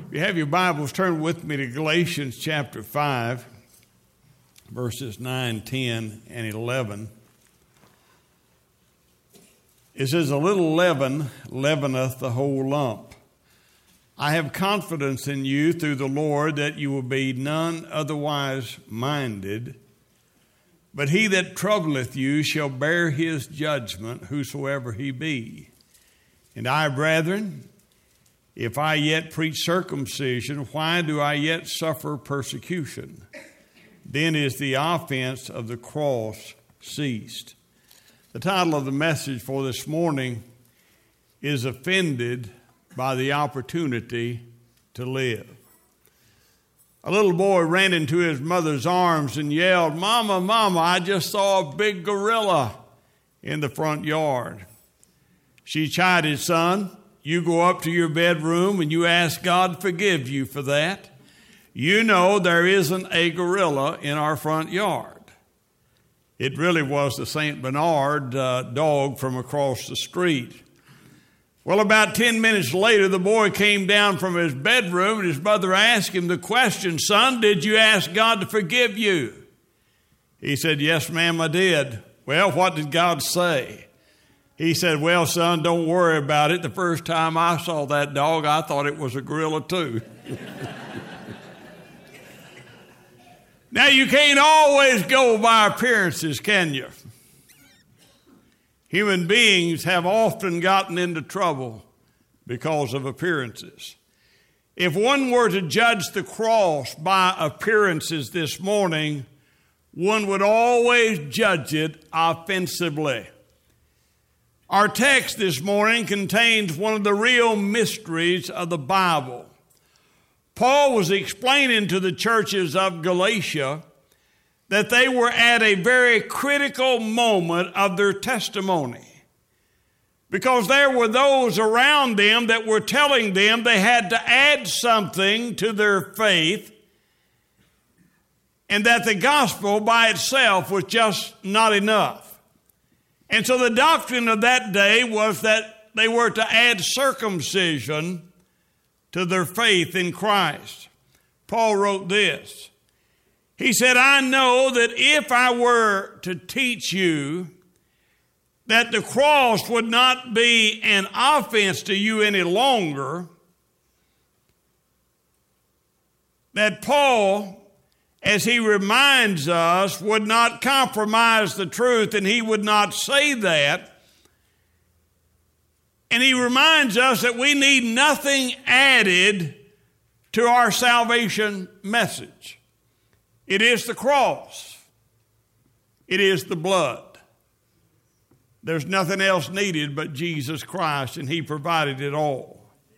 If you have your Bibles, turn with me to Galatians chapter 5, verses 9, 10, and 11. It says, "A little leaven leaveneth the whole lump. I have confidence in you through the Lord that you will be none otherwise minded. But he that troubleth you shall bear his judgment, whosoever he be. And I, brethren, if I yet preach circumcision, why do I yet suffer persecution? Then is the offense of the cross ceased." The title of the message for this morning is "Offended by the Opportunity to Live." A little boy ran into his mother's arms and yelled, "Mama, Mama, I just saw a big gorilla in the front yard." She chided, "Son, you go up to your bedroom and you ask God to forgive you for that. You know there isn't a gorilla in our front yard." It really was the St. Bernard dog from across the street. Well, about 10 minutes later, the boy came down from his bedroom and his mother asked him the question, "Son, did you ask God to forgive you?" He said, "Yes, ma'am, I did." "Well, what did God say?" He said, "Well, son, don't worry about it. The first time I saw that dog, I thought it was a gorilla too." Now, you can't always go by appearances, can you? Human beings have often gotten into trouble because of appearances. If one were to judge the cross by appearances this morning, one would always judge it offensively. Our text this morning contains one of the real mysteries of the Bible. Paul was explaining to the churches of Galatia that they were at a very critical moment of their testimony, because there were those around them that were telling them they had to add something to their faith, and that the gospel by itself was just not enough. And so the doctrine of that day was that they were to add circumcision to their faith in Christ. Paul wrote this. He said, "I know that if I were to teach you that the cross would not be an offense to you any longer," that Paul, as he reminds us, would not compromise the truth, and he would not say that. And he reminds us that we need nothing added to our salvation message. It is the cross. It is the blood. There's nothing else needed but Jesus Christ, and he provided it all.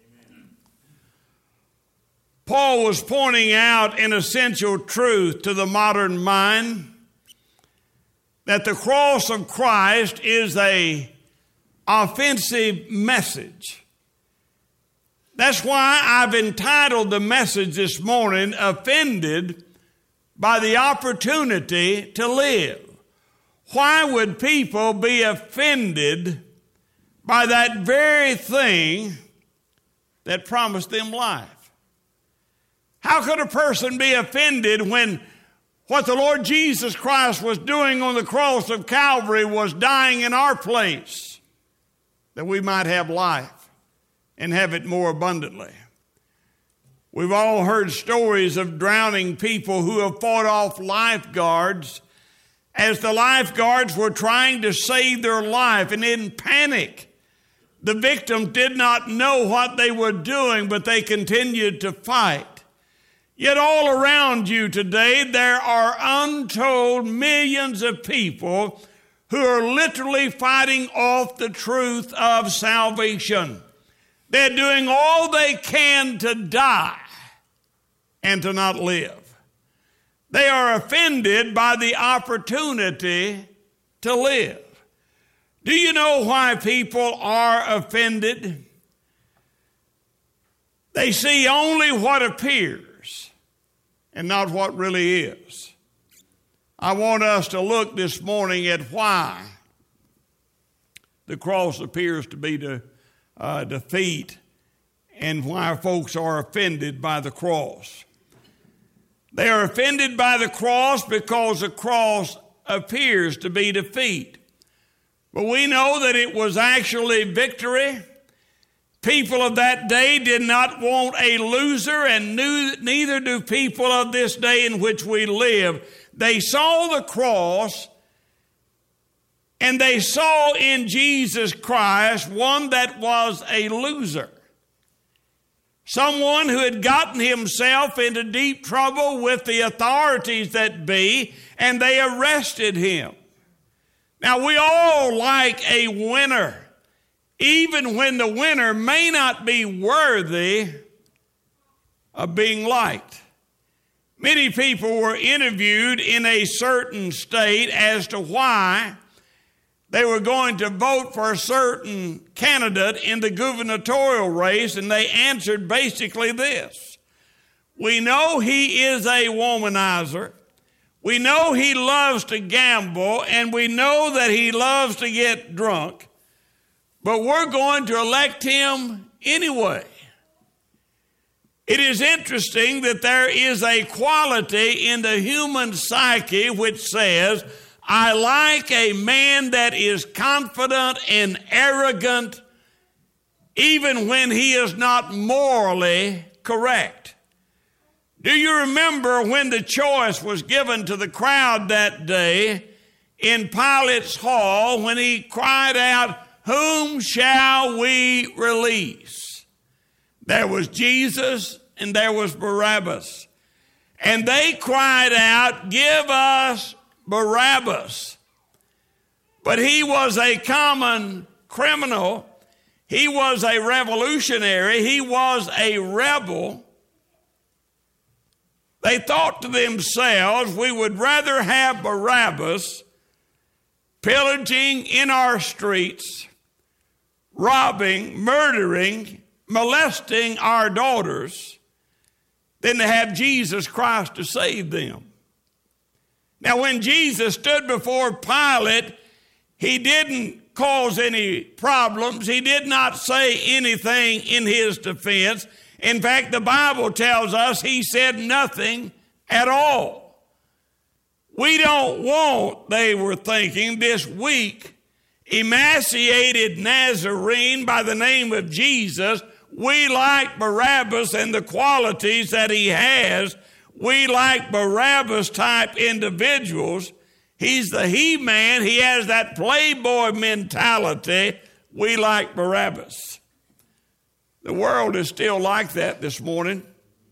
Paul was pointing out an essential truth to the modern mind, that the cross of Christ is an offensive message. That's why I've entitled the message this morning, "Offended by the Opportunity to Live." Why would people be offended by that very thing that promised them life? How could a person be offended when what the Lord Jesus Christ was doing on the cross of Calvary was dying in our place, that we might have life and have it more abundantly? We've all heard stories of drowning people who have fought off lifeguards as the lifeguards were trying to save their life, and in panic, the victims did not know what they were doing, but they continued to fight. Yet all around you today, there are untold millions of people who are literally fighting off the truth of salvation. They're doing all they can to die and to not live. They are offended by the opportunity to live. Do you know why people are offended? They see only what appears and not what really is. I want us to look this morning at why the cross appears to be defeat and why folks are offended by the cross. They are offended by the cross because the cross appears to be defeat. But we know that it was actually victory. People of that day did not want a loser, and neither do people of this day in which we live. They saw the cross, and they saw in Jesus Christ one that was a loser. Someone who had gotten himself into deep trouble with the authorities that be, and they arrested him. Now, we all like a winner, even when the winner may not be worthy of being liked. Many people were interviewed in a certain state as to why they were going to vote for a certain candidate in the gubernatorial race, and they answered basically this: we know he is a womanizer, we know he loves to gamble, and we know that he loves to get drunk, but we're going to elect him anyway. It is interesting that there is a quality in the human psyche which says, I like a man that is confident and arrogant even when he is not morally correct. Do you remember when the choice was given to the crowd that day in Pilate's hall when he cried out, whom shall we release? There was Jesus and there was Barabbas. And they cried out, give us Barabbas. But he was a common criminal. He was a revolutionary. He was a rebel. They thought to themselves, we would rather have Barabbas pillaging in our streets, robbing, murdering, molesting our daughters, than to have Jesus Christ to save them. Now, when Jesus stood before Pilate, he didn't cause any problems. He did not say anything in his defense. In fact, the Bible tells us he said nothing at all. We don't want, they were thinking, this weak, emaciated Nazarene by the name of Jesus. We like Barabbas and the qualities that he has. We like Barabbas type individuals. He's the he-man. He has that playboy mentality. We like Barabbas. The world is still like that this morning.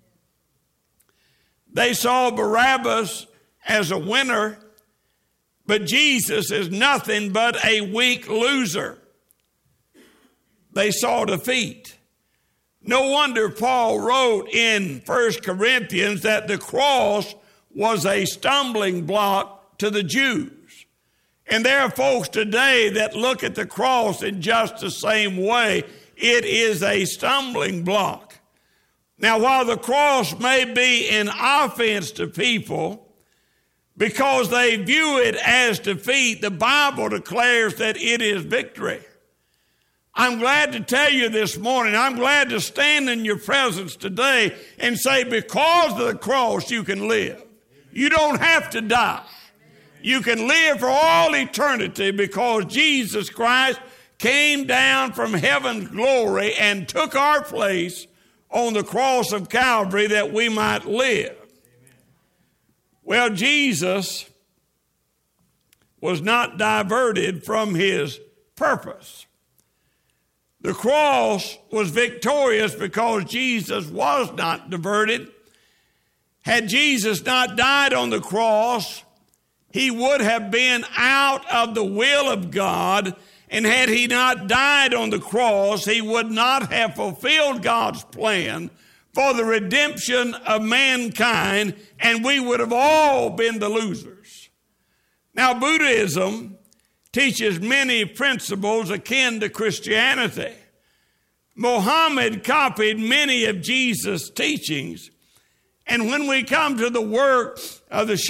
They saw Barabbas as a winner, but Jesus is nothing but a weak loser. They saw defeat. No wonder Paul wrote in 1 Corinthians that the cross was a stumbling block to the Jews. And there are folks today that look at the cross in just the same way. It is a stumbling block. Now, while the cross may be an offense to people because they view it as defeat, the Bible declares that it is victory. I'm glad to tell you this morning, I'm glad to stand in your presence today and say, because of the cross, you can live. You don't have to die. You can live for all eternity because Jesus Christ came down from heaven's glory and took our place on the cross of Calvary that we might live. Well, Jesus was not diverted from his purpose. The cross was victorious because Jesus was not diverted. Had Jesus not died on the cross, he would have been out of the will of God. And had he not died on the cross, he would not have fulfilled God's plan for the redemption of mankind, and we would have all been the losers. Now, Buddhism teaches many principles akin to Christianity. Muhammad copied many of Jesus' teachings, and when we come to the work of the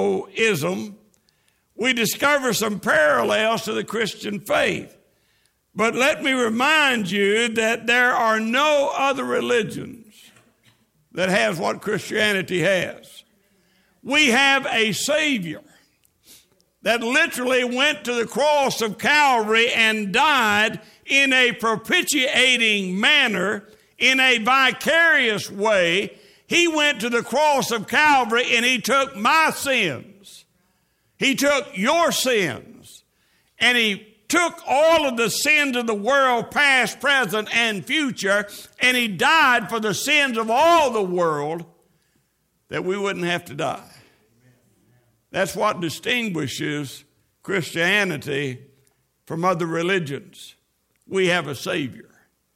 Shintoism, we discover some parallels to the Christian faith. But let me remind you that there are no other religions that has what Christianity has. We have a Savior that literally went to the cross of Calvary and died in a propitiating manner, in a vicarious way. He went to the cross of Calvary and he took my sins. He took your sins. And he took all of the sins of the world, past, present, and future, and he died for the sins of all the world that we wouldn't have to die. That's what distinguishes Christianity from other religions. We have a Savior.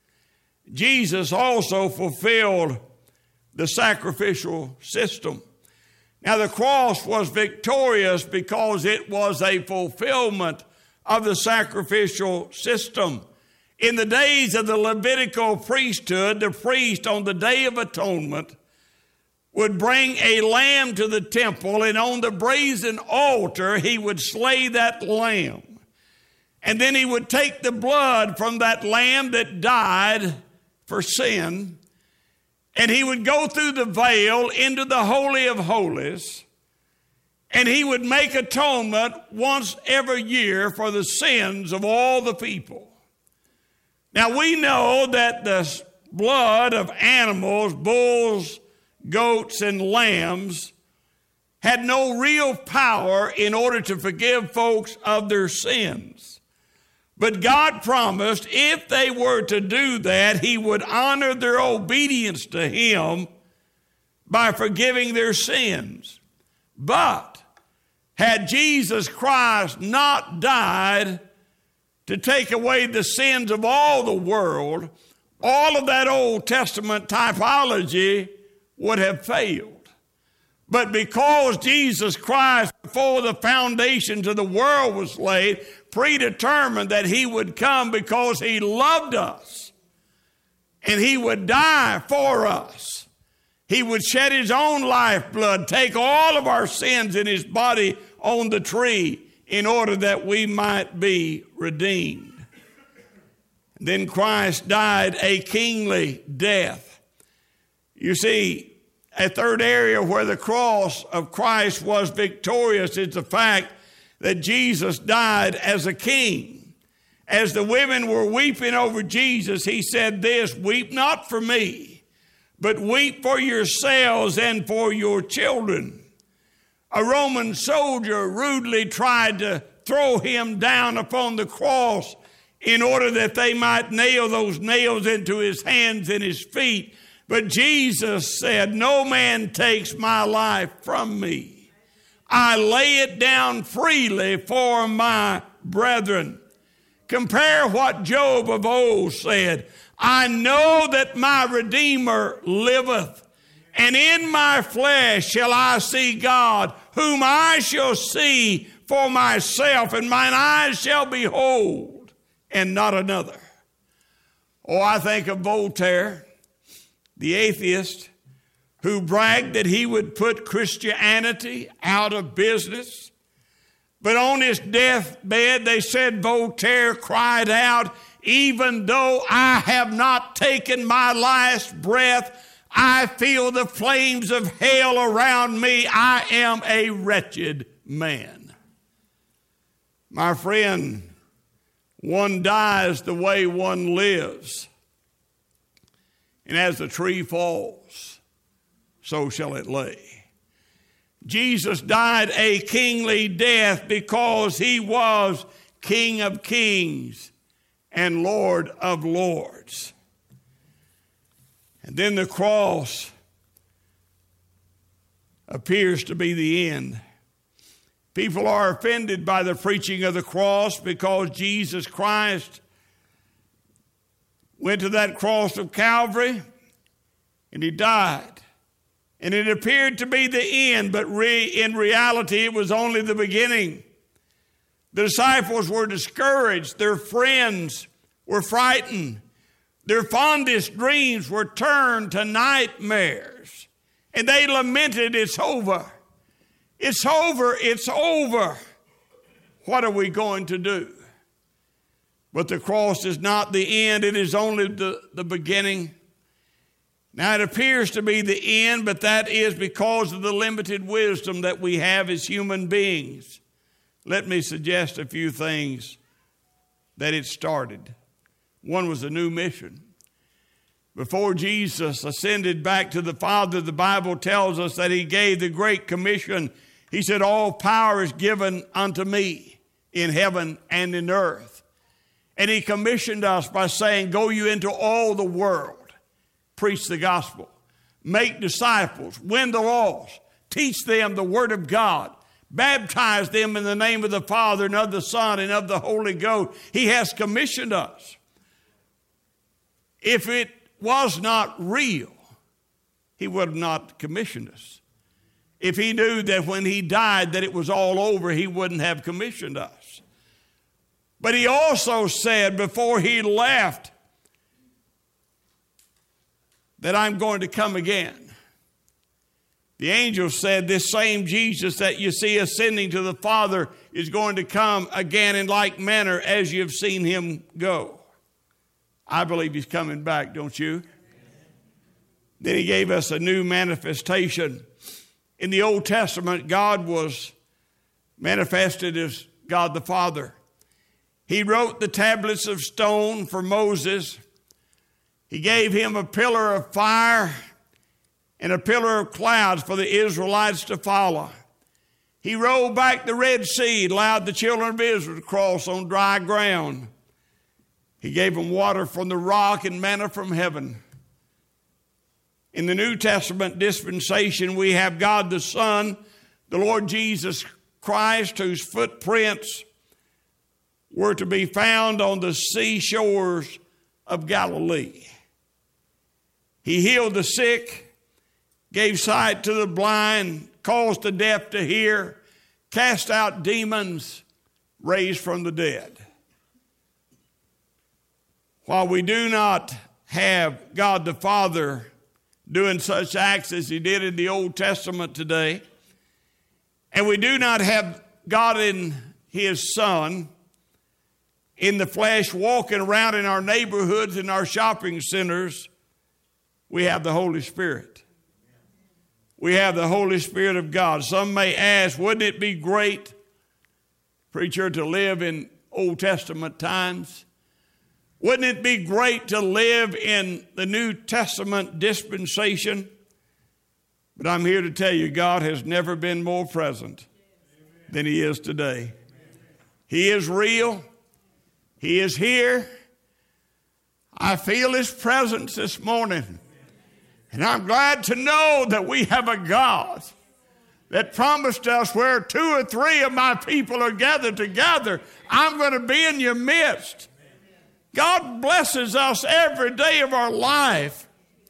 Jesus also fulfilled the sacrificial system. Now, the cross was victorious because it was a fulfillment of the sacrificial system. In the days of the Levitical priesthood, the priest on the Day of Atonement would bring a lamb to the temple, and on the brazen altar he would slay that lamb. And then he would take the blood from that lamb that died for sin, and he would go through the veil into the Holy of Holies, and he would make atonement once every year for the sins of all the people. Now we know that the blood of animals, bulls, goats, and lambs had no real power in order to forgive folks of their sins. But God promised if they were to do that, he would honor their obedience to him by forgiving their sins. But had Jesus Christ not died to take away the sins of all the world, all of that Old Testament typology would have failed. But because Jesus Christ, before the foundations of the world was laid, predetermined that he would come because he loved us and he would die for us. He would shed his own lifeblood, take all of our sins in his body on the tree in order that we might be redeemed. Then Christ died a kingly death. You see, a third area where the cross of Christ was victorious is the fact that Jesus died as a king. As the women were weeping over Jesus, he said this, "Weep not for me, but weep for yourselves and for your children." A Roman soldier rudely tried to throw him down upon the cross in order that they might nail those nails into his hands and his feet. But Jesus said, "No man takes my life from me. I lay it down freely for my brethren." Compare what Job of old said. "I know that my Redeemer liveth, and in my flesh shall I see God, whom I shall see for myself, and mine eyes shall behold, and not another." Oh, I think of Voltaire, the atheist, who bragged that he would put Christianity out of business. But on his deathbed, they said Voltaire cried out, "Even though I have not taken my last breath, I feel the flames of hell around me. I am a wretched man." My friend, one dies the way one lives. And as the tree falls, so shall it lay. Jesus died a kingly death because he was King of kings and Lord of lords. And then the cross appears to be the end. People are offended by the preaching of the cross because Jesus Christ went to that cross of Calvary and he died. And it appeared to be the end, but in reality it was only the beginning. The disciples were discouraged. Their friends were frightened. Their fondest dreams were turned to nightmares. And they lamented, "It's over. It's over. It's over. What are we going to do?" But the cross is not the end. It is only the beginning. Now, it appears to be the end, but that is because of the limited wisdom that we have as human beings. Let me suggest a few things that it started. One was a new mission. Before Jesus ascended back to the Father, the Bible tells us that he gave the Great Commission. He said, all power is given unto me in heaven and in earth. And he commissioned us by saying, go you into all the world, preach the gospel, make disciples, win the lost, teach them the word of God, baptize them in the name of the Father and of the Son and of the Holy Ghost. He has commissioned us. If it was not real, he would have not commissioned us. If he knew that when he died that it was all over, he wouldn't have commissioned us. But he also said before he left that I'm going to come again. The angel said this same Jesus that you see ascending to the Father is going to come again in like manner as you have seen him go. I believe he's coming back, don't you? Then he gave us a new manifestation. In the Old Testament, God was manifested as God the Father. He wrote the tablets of stone for Moses. He gave him a pillar of fire and a pillar of clouds for the Israelites to follow. He rolled back the Red Sea, allowed the children of Israel to cross on dry ground. He gave them water from the rock and manna from heaven. In the New Testament dispensation, we have God the Son, the Lord Jesus Christ, whose footprints were to be found on the seashores of Galilee. He healed the sick, gave sight to the blind, caused the deaf to hear, cast out demons, raised from the dead. While we do not have God the Father doing such acts as he did in the Old Testament today, and we do not have God in his Son in the flesh walking around in our neighborhoods and our shopping centers, we have the Holy Spirit. We have the Holy Spirit of God. Some may ask, wouldn't it be great, preacher, to live in Old Testament times? Wouldn't it be great to live in the New Testament dispensation? But I'm here to tell you, God has never been more present than he is today. He is real. He is here. I feel his presence this morning. And I'm glad to know that we have a God that promised us where 2 or 3 of my people are gathered together, I'm going to be in your midst. God blesses us every day of our life.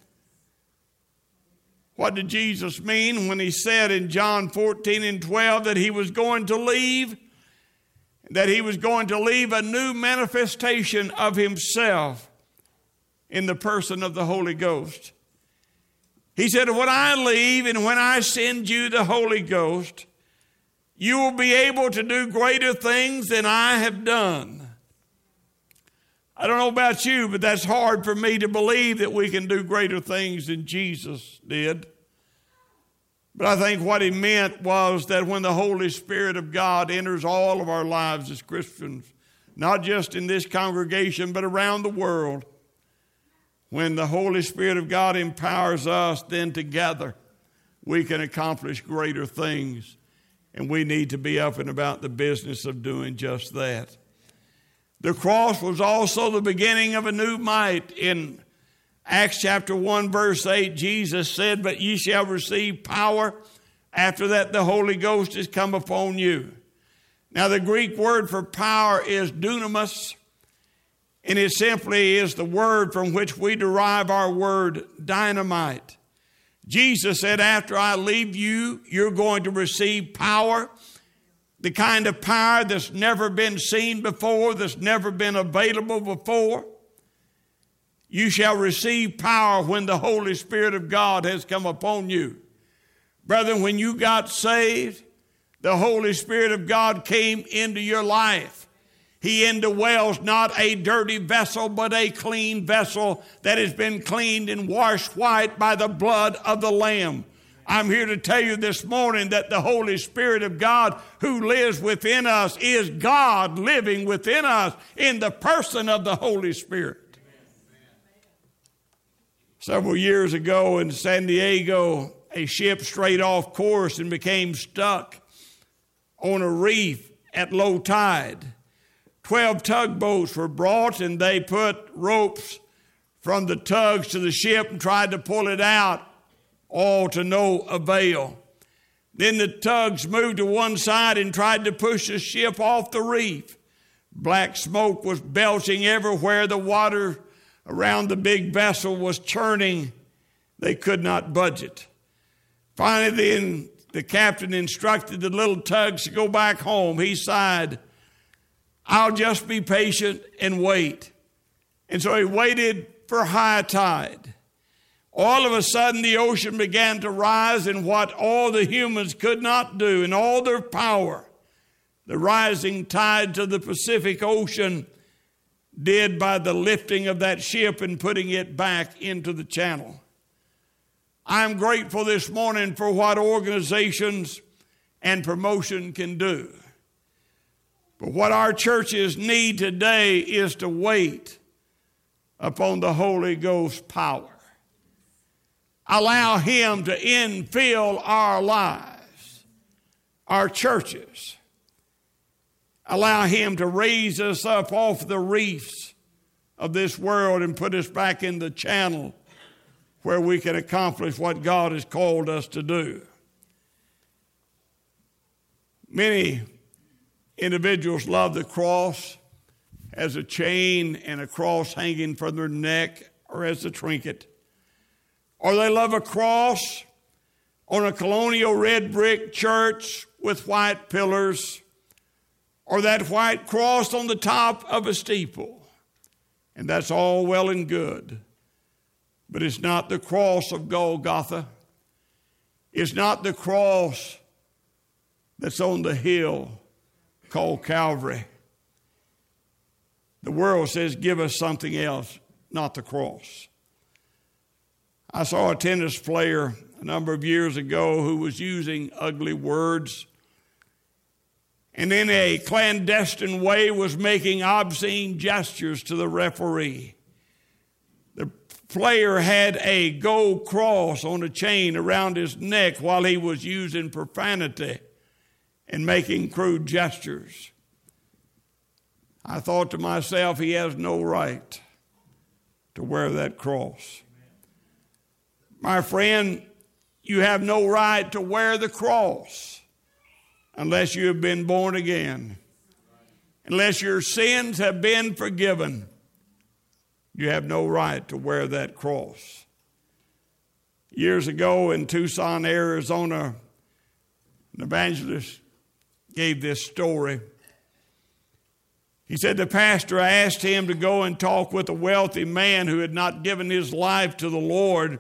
What did Jesus mean when he said in John 14:12 that he was going to leave? That he was going to leave a new manifestation of himself in the person of the Holy Ghost. He said, when I leave and when I send you the Holy Ghost, you will be able to do greater things than I have done. I don't know about you, but that's hard for me to believe that we can do greater things than Jesus did. But I think what he meant was that when the Holy Spirit of God enters all of our lives as Christians, not just in this congregation, but around the world, when the Holy Spirit of God empowers us, then together we can accomplish greater things. And we need to be up and about the business of doing just that. The cross was also the beginning of a new might. In Acts chapter 1, verse 8, Jesus said, but ye shall receive power. After that, the Holy Ghost is come upon you. Now, the Greek word for power is dunamis, and it simply is the word from which we derive our word dynamite. Jesus said, after I leave you, you're going to receive power, the kind of power that's never been seen before, that's never been available before. You shall receive power when the Holy Spirit of God has come upon you. Brethren, when you got saved, the Holy Spirit of God came into your life. He indwells not a dirty vessel, but a clean vessel that has been cleaned and washed white by the blood of the Lamb. I'm here to tell you this morning that the Holy Spirit of God who lives within us is God living within us in the person of the Holy Spirit. Several years ago in San Diego, a ship strayed off course and became stuck on a reef at low tide. 12 tugboats were brought, and they put ropes from the tugs to the ship and tried to pull it out, all to no avail. Then the tugs moved to one side and tried to push the ship off the reef. Black smoke was belching everywhere. The water around the big vessel was churning. They could not budge it. Finally, then the captain instructed the little tugs to go back home. He sighed, "I'll just be patient and wait." And so he waited for high tide. All of a sudden, the ocean began to rise, and what all the humans could not do in all their power, the rising tides of the Pacific Ocean did by the lifting of that ship and putting it back into the channel. I'm grateful this morning for what organizations and promotion can do. But what our churches need today is to wait upon the Holy Ghost power. Allow Him to infill our lives, our churches. Allow Him to raise us up off the reefs of this world and put us back in the channel where we can accomplish what God has called us to do. Many individuals love the cross as a chain and a cross hanging from their neck or as a trinket. Or they love a cross on a colonial red brick church with white pillars, or that white cross on the top of a steeple. And that's all well and good. But it's not the cross of Golgotha. It's not the cross that's on the hill called Calvary. The world says, give us something else, not the cross. I saw a tennis player a number of years ago who was using ugly words, and in a clandestine way was making obscene gestures to the referee. The player had a gold cross on a chain around his neck while he was using profanity and making crude gestures. I thought to myself, he has no right to wear that cross. My friend, you have no right to wear the cross unless you have been born again. Unless your sins have been forgiven, you have no right to wear that cross. Years ago in Tucson, Arizona, an evangelist gave this story. He said the pastor asked him to go and talk with a wealthy man who had not given his life to the Lord.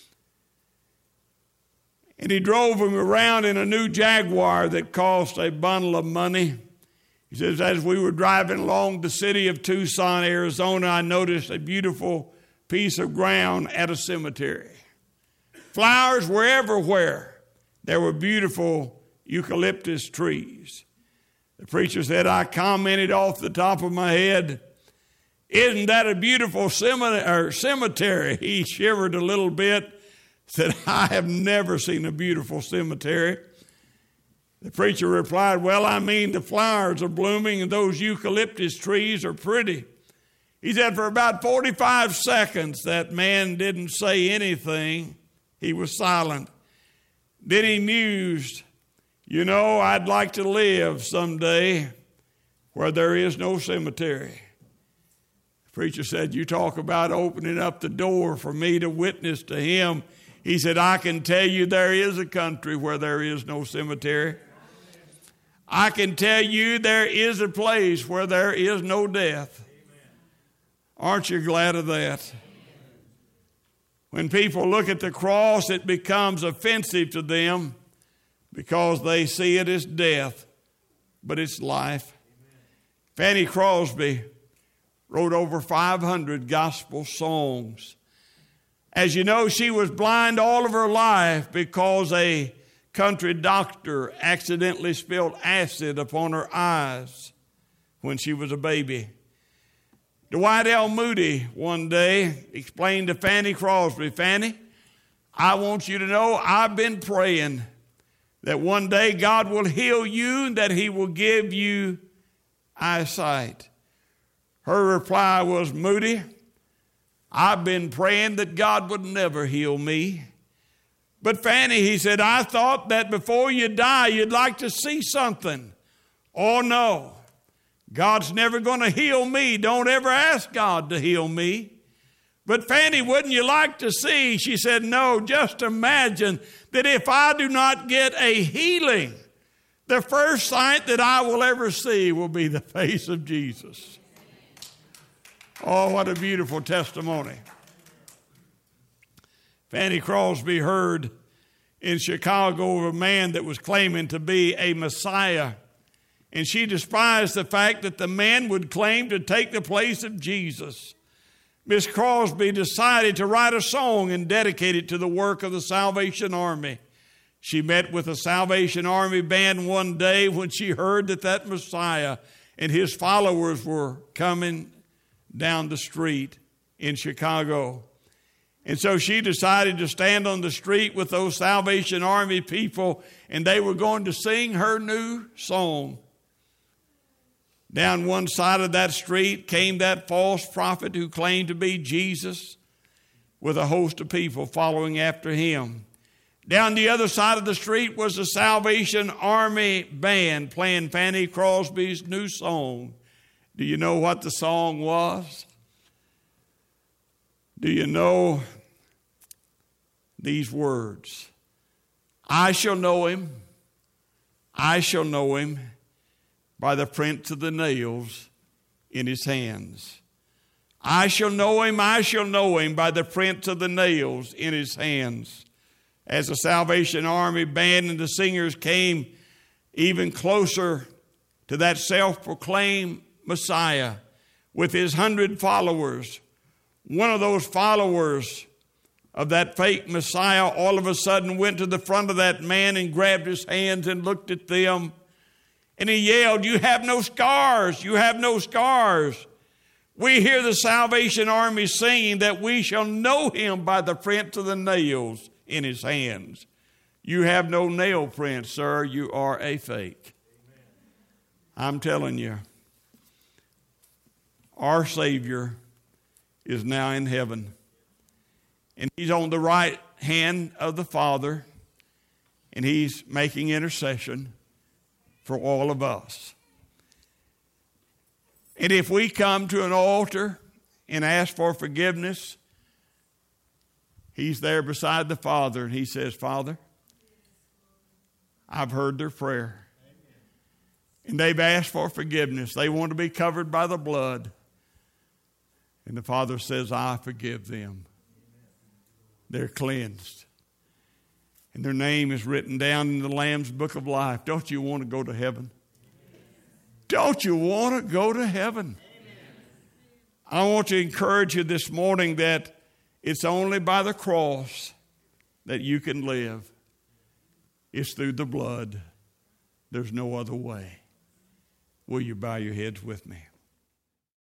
And he drove him around in a new Jaguar that cost a bundle of money. He says, as we were driving along the city of Tucson, Arizona, I noticed a beautiful piece of ground at a cemetery. Flowers were everywhere. There were beautiful eucalyptus trees. The preacher said, I commented off the top of my head, isn't that a beautiful cemetery? He shivered a little bit, said, I have never seen a beautiful cemetery. The preacher replied, well, I mean, the flowers are blooming and those eucalyptus trees are pretty. He said, for about 45 seconds, that man didn't say anything. He was silent. Then he mused, you know, I'd like to live someday where there is no cemetery. The preacher said, you talk about opening up the door for me to witness to him. He said, I can tell you there is a country where there is no cemetery. I can tell you there is a place where there is no death. Aren't you glad of that? When people look at the cross, it becomes offensive to them because they see it as death, but it's life. Fanny Crosby wrote over 500 gospel songs. As you know, she was blind all of her life because a country doctor accidentally spilled acid upon her eyes when she was a baby. Dwight L. Moody one day explained to Fanny Crosby, "Fanny, I want you to know I've been praying that one day God will heal you and that He will give you eyesight." Her reply was, "Moody, I've been praying that God would never heal me. But Fanny," he said, "I thought that before you die, you'd like to see something." "Oh, no. God's never going to heal me. Don't ever ask God to heal me." "But Fanny, wouldn't you like to see?" She said, "No, just imagine that if I do not get a healing, the first sight that I will ever see will be the face of Jesus." Oh, what a beautiful testimony. Fanny Crosby heard in Chicago of a man that was claiming to be a Messiah, and she despised the fact that the man would claim to take the place of Jesus. Miss Crosby decided to write a song and dedicate it to the work of the Salvation Army. She met with a Salvation Army band one day when she heard that Messiah and his followers were coming down the street in Chicago. And so she decided to stand on the street with those Salvation Army people, and they were going to sing her new song. Down one side of that street came that false prophet who claimed to be Jesus with a host of people following after him. Down the other side of the street was the Salvation Army band playing Fanny Crosby's new song. Do you know what the song was? Do you know these words? "I shall know him, I shall know him by the prints of the nails in his hands. I shall know him by the prints of the nails in his hands." As the Salvation Army band and the singers came even closer to that self-proclaimed Messiah with his 100 followers, one of those followers of that fake Messiah all of a sudden went to the front of that man and grabbed his hands and looked at them. And he yelled, "You have no scars, you have no scars." We hear the Salvation Army singing that we shall know him by the prints of the nails in his hands. You have no nail prints, sir. You are a fake. Amen. I'm telling you, our Savior is now in heaven. And he's on the right hand of the Father. And he's making intercession for all of us. And if we come to an altar and ask for forgiveness, he's there beside the Father, and he says, "Father, I've heard their prayer." And they've asked for forgiveness. They want to be covered by the blood. And the Father says, "I forgive them." They're cleansed. And their name is written down in the Lamb's Book of Life. Don't you want to go to heaven? Don't you want to go to heaven? I want to encourage you this morning that it's only by the cross that you can live. It's through the blood. There's no other way. Will you bow your heads with me?